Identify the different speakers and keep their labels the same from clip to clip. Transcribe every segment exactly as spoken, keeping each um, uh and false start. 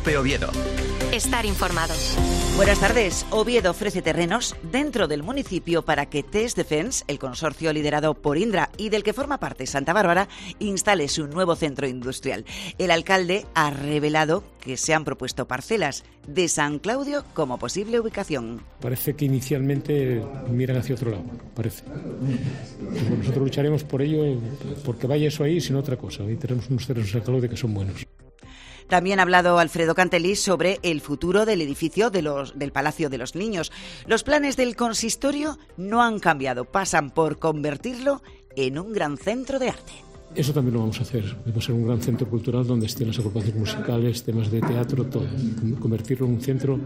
Speaker 1: COPE Oviedo.
Speaker 2: Estar informado.
Speaker 3: Buenas tardes. Oviedo ofrece terrenos dentro del municipio para que Test Defense, el consorcio liderado por Indra y del que forma parte Santa Bárbara, instale su nuevo centro industrial. El alcalde ha revelado que se han propuesto parcelas de San Claudio como posible ubicación.
Speaker 4: Parece que inicialmente miran hacia otro lado, parece. Pero nosotros lucharemos por ello, porque vaya eso ahí, sin otra cosa. Hoy tenemos unos terrenos en San Claudio que son buenos.
Speaker 3: También ha hablado Alfredo Cantelís sobre el futuro del edificio de los, del Palacio de los Niños. Los planes del consistorio no han cambiado, pasan por convertirlo en un gran centro de arte.
Speaker 4: Eso también lo vamos a hacer. Va a ser un gran centro cultural donde estén las agrupaciones musicales, temas de teatro, todo. Convertirlo en un centro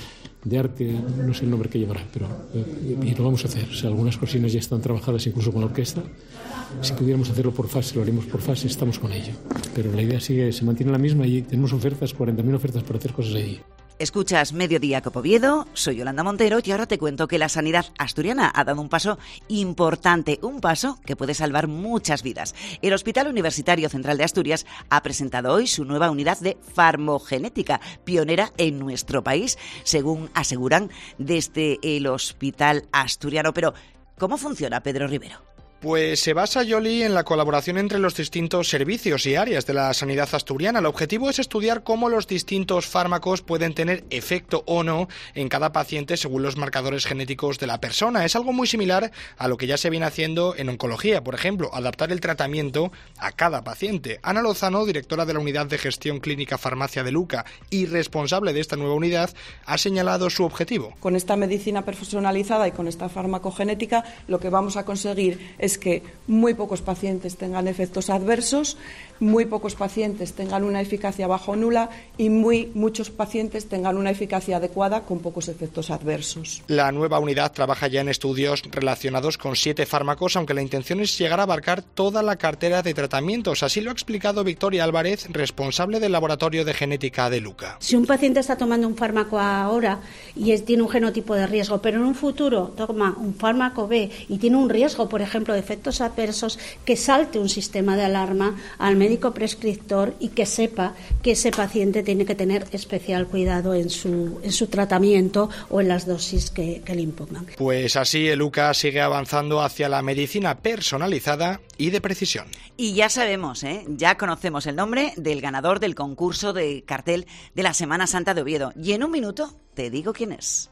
Speaker 4: de arte, no sé el nombre que llevará, pero eh, y lo vamos a hacer. O sea, algunas cocinas ya están trabajadas incluso con la orquesta. Si pudiéramos hacerlo por fase, lo haremos por fase, estamos con ello. Pero la idea sigue, se mantiene la misma y tenemos ofertas, cuarenta mil ofertas para hacer cosas ahí.
Speaker 3: Escuchas Mediodía COPE Oviedo, soy Yolanda Montero y ahora te cuento que la sanidad asturiana ha dado un paso importante, un paso que puede salvar muchas vidas. El Hospital Universitario Central de Asturias ha presentado hoy su nueva unidad de farmogenética, pionera en nuestro país, según aseguran desde el Hospital Asturiano. Pero, ¿cómo funciona, Pedro Rivero?
Speaker 5: Pues se basa, Yoli, en la colaboración entre los distintos servicios y áreas de la sanidad asturiana. El objetivo es estudiar cómo los distintos fármacos pueden tener efecto o no en cada paciente según los marcadores genéticos de la persona. Es algo muy similar a lo que ya se viene haciendo en oncología, por ejemplo, adaptar el tratamiento a cada paciente. Ana Lozano, directora de la Unidad de Gestión Clínica Farmacia de Luca y responsable de esta nueva unidad, ha señalado su objetivo.
Speaker 6: Con esta medicina personalizada y con esta farmacogenética, lo que vamos a conseguir es que muy pocos pacientes tengan efectos adversos, muy pocos pacientes tengan una eficacia bajo o nula y muy muchos pacientes tengan una eficacia adecuada con pocos efectos adversos.
Speaker 5: La nueva unidad trabaja ya en estudios relacionados con siete fármacos, aunque la intención es llegar a abarcar toda la cartera de tratamientos. Así lo ha explicado Victoria Álvarez, responsable del Laboratorio de Genética de Luca.
Speaker 7: Si un paciente está tomando un fármaco ahora y es, tiene un genotipo de riesgo, pero en un futuro toma un fármaco B y tiene un riesgo, por ejemplo, de efectos adversos, que salte un sistema de alarma al médico prescriptor y que sepa que ese paciente tiene que tener especial cuidado en su, en su tratamiento o en las dosis que, que le impongan.
Speaker 5: Pues así el Luca sigue avanzando hacia la medicina personalizada y de precisión.
Speaker 3: Y ya sabemos, ¿eh? ya conocemos el nombre del ganador del concurso de cartel de la Semana Santa de Oviedo. Y en un minuto te digo quién es.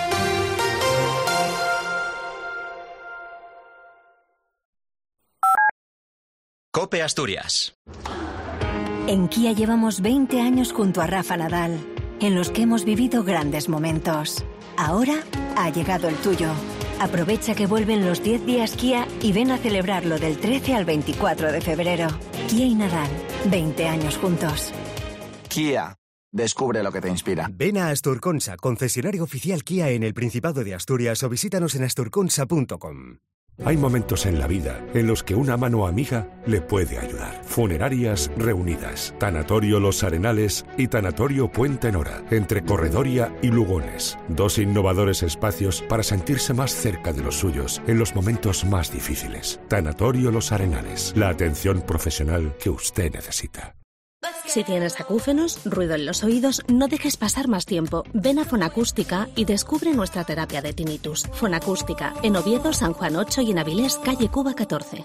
Speaker 1: COPE Asturias.
Speaker 2: En Kia llevamos veinte años junto a Rafa Nadal, en los que hemos vivido grandes momentos. Ahora ha llegado el tuyo. Aprovecha que vuelven los diez días Kia y ven a celebrarlo del trece al veinticuatro de febrero. Kia y Nadal, veinte años juntos.
Speaker 8: Kia. Descubre lo que te inspira.
Speaker 9: Ven a Asturconsa, concesionario oficial Kia en el Principado de Asturias, o visítanos en asturconsa punto com.
Speaker 10: Hay momentos en la vida en los que una mano amiga le puede ayudar. Funerarias Reunidas, Tanatorio Los Arenales y Tanatorio Puente Nora, entre Corredoria y Lugones. Dos innovadores espacios para sentirse más cerca de los suyos en los momentos más difíciles. Tanatorio Los Arenales, la atención profesional que usted necesita.
Speaker 11: Si tienes acúfenos, ruido en los oídos, no dejes pasar más tiempo. Ven a Fonacústica y descubre nuestra terapia de tinnitus. Fonacústica, en Oviedo, San Juan ocho y en Avilés, calle Cuba catorce.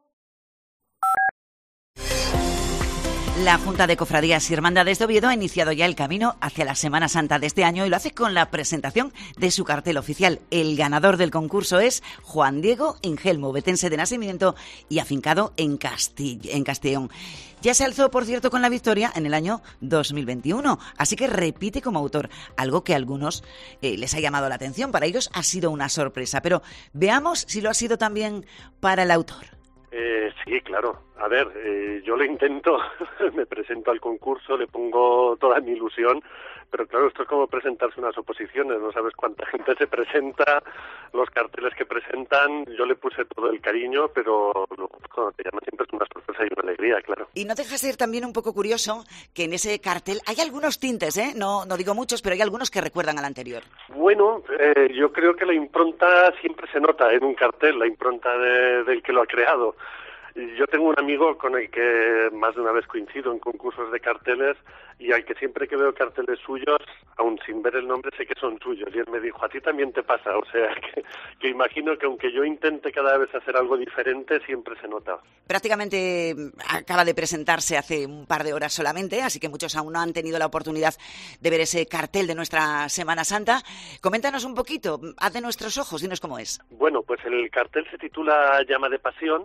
Speaker 3: La Junta de Cofradías y Hermandades de Oviedo ha iniciado ya el camino hacia la Semana Santa de este año y lo hace con la presentación de su cartel oficial. El ganador del concurso es Juan Diego Ingelmo, betense de nacimiento y afincado en, Castilla, en Castellón. Ya se alzó, por cierto, con la victoria en el año dos mil veintiuno, así que repite como autor, algo que a algunos eh, les ha llamado la atención. Para ellos ha sido una sorpresa, pero veamos si lo ha sido también para el autor.
Speaker 12: Eh, sí, claro. A ver, eh, yo lo intento, me presento al concurso, le pongo toda mi ilusión, pero claro, esto es como presentarse unas oposiciones, no sabes cuánta gente se presenta, los carteles que presentan, yo le puse todo el cariño, pero luego, cuando te llaman siempre es una sorpresa y una alegría, claro.
Speaker 3: Y no deja de ser también un poco curioso que en ese cartel hay algunos tintes, ¿eh? No, no digo muchos, pero hay algunos que recuerdan al anterior.
Speaker 12: Bueno, eh, yo creo que la impronta siempre se nota en un cartel, la impronta de, del que lo ha creado. Yo tengo un amigo con el que más de una vez coincido en concursos de carteles y al que siempre que veo carteles suyos, aun sin ver el nombre, sé que son suyos. Y él me dijo, a ti también te pasa. O sea, que, que imagino que aunque yo intente cada vez hacer algo diferente, siempre se nota.
Speaker 3: Prácticamente acaba de presentarse hace un par de horas solamente, así que muchos aún no han tenido la oportunidad de ver ese cartel de nuestra Semana Santa. Coméntanos un poquito, haz de nuestros ojos, dinos cómo es.
Speaker 12: Bueno, pues el cartel se titula Llama de Pasión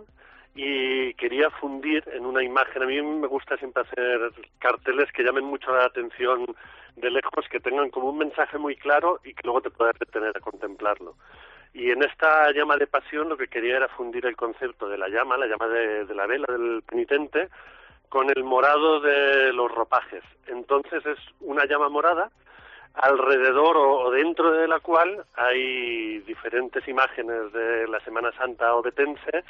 Speaker 12: y quería fundir en una imagen. A mí me gusta siempre hacer carteles que llamen mucho la atención de lejos, que tengan como un mensaje muy claro y que luego te puedas detener a contemplarlo. Y en esta llama de pasión lo que quería era fundir el concepto de la llama, la llama de, de la vela del penitente, con el morado de los ropajes. Entonces es una llama morada alrededor o dentro de la cual hay diferentes imágenes de la Semana Santa ovetense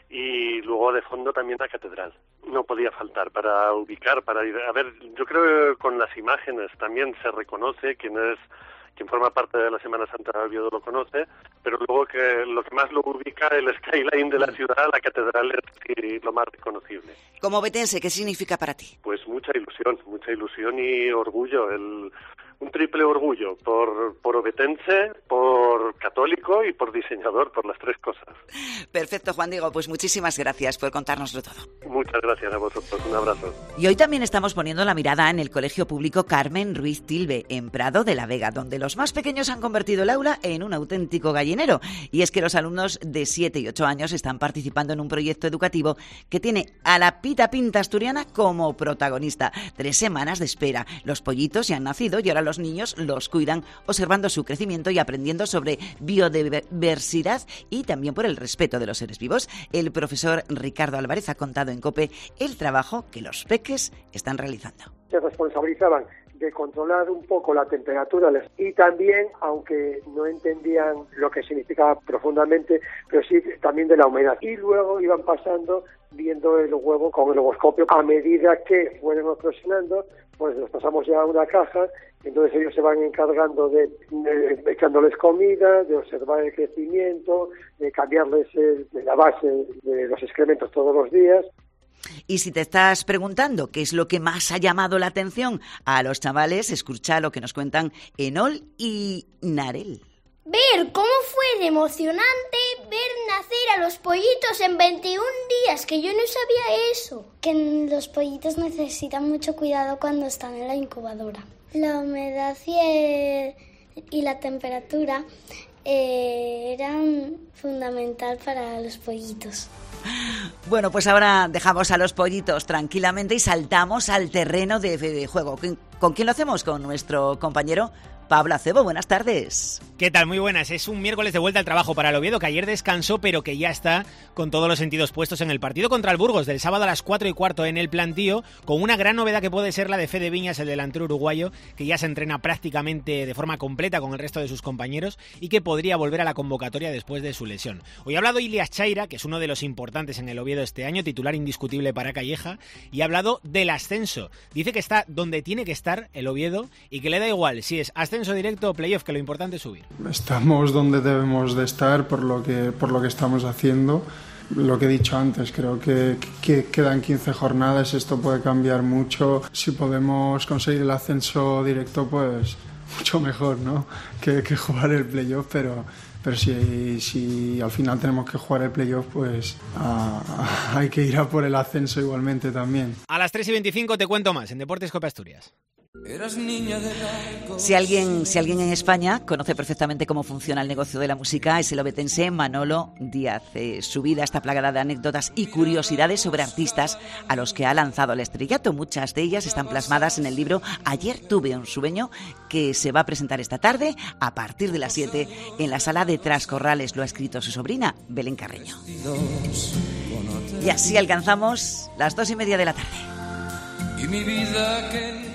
Speaker 12: y luego de fondo también la catedral. No podía faltar para ubicar, para ir. A ver, yo creo que con las imágenes también se reconoce quién es, quien forma parte de la Semana Santa de Oviedo lo conoce, pero luego que lo que más lo ubica, el skyline de la ciudad, la catedral es sí, lo más reconocible.
Speaker 3: Como ovetense, ¿qué significa para ti?
Speaker 12: Pues mucha ilusión, mucha ilusión y orgullo, el un triple orgullo, por, por ovetense, por católico y por diseñador, por las tres cosas.
Speaker 3: Perfecto, Juan Diego, pues muchísimas gracias por contárnoslo todo.
Speaker 12: Muchas gracias a vosotros, un abrazo.
Speaker 3: Y hoy también estamos poniendo la mirada en el Colegio Público Carmen Ruiz Tilbe, en Prado de la Vega, donde los más pequeños han convertido el aula en un auténtico gallinero. Y es que los alumnos de siete y ocho años están participando en un proyecto educativo que tiene a la pita pinta asturiana como protagonista. Tres semanas de espera. Los pollitos ya han nacido y ahora los niños los cuidan, observando su crecimiento y aprendiendo sobre biodiversidad y también por el respeto de los seres vivos. El profesor Ricardo Álvarez ha contado en COPE el trabajo que los peques están realizando.
Speaker 13: Se responsabilizaban de controlar un poco la temperatura y también, aunque no entendían lo que significaba profundamente, pero sí también de la humedad. Y luego iban pasando viendo el huevo con el ovoscopio. A medida que fueron eclosionando, pues los pasamos ya a una caja, entonces ellos se van encargando de, de echándoles comida, de observar el crecimiento, de cambiarles el, de la base de los excrementos todos los días.
Speaker 3: Y si te estás preguntando qué es lo que más ha llamado la atención a los chavales, escucha lo que nos cuentan Enol y Narel.
Speaker 14: Ver cómo fue de emocionante ver nacer a los pollitos en veintiún días, que yo no sabía eso.
Speaker 15: Que los pollitos necesitan mucho cuidado cuando están en la incubadora. La humedad y, el, y la temperatura eh, eran fundamental para los pollitos.
Speaker 3: Bueno, pues ahora dejamos a los pollitos tranquilamente y saltamos al terreno de, de juego. ¿Con quién lo hacemos? Con nuestro compañero Pablo Acebo. Buenas tardes.
Speaker 16: ¿Qué tal? Muy buenas. Es un miércoles de vuelta al trabajo para el Oviedo, que ayer descansó, pero que ya está con todos los sentidos puestos en el partido contra el Burgos del sábado a las cuatro y cuarto en el Plantío, con una gran novedad que puede ser la de Fede Viñas, el delantero uruguayo, que ya se entrena prácticamente de forma completa con el resto de sus compañeros y que podría volver a la convocatoria después de su lesión. Hoy ha hablado Ilias Chaira, que es uno de los importantes en el Oviedo este año, titular indiscutible para Calleja, y ha hablado del ascenso. Dice que está donde tiene que estar el Oviedo y que le da igual si es ascenso directo o playoff, que lo importante es subir.
Speaker 17: Estamos donde debemos de estar por lo que, por lo que estamos haciendo. Lo que he dicho antes, creo que, que quedan quince jornadas, esto puede cambiar mucho. Si podemos conseguir el ascenso directo, pues mucho mejor, ¿no? Que, que jugar el playoff, pero... Pero si, si al final tenemos que jugar el playoff, pues a, a, hay que ir a por el ascenso igualmente también.
Speaker 16: A las tres y veinticinco te cuento más en Deportes Cope Asturias.
Speaker 3: Si alguien, si alguien en España conoce perfectamente cómo funciona el negocio de la música, es el ovetense Manolo Díaz. Eh, su vida está plagada de anécdotas y curiosidades sobre artistas a los que ha lanzado el estrellato. Muchas de ellas están plasmadas en el libro Ayer tuve un sueño, que se va a presentar esta tarde a partir de las siete en la sala de Trascorrales. Lo ha escrito su sobrina Belén Carreño. Y así alcanzamos las dos y media de la tarde.
Speaker 18: Y mi vida que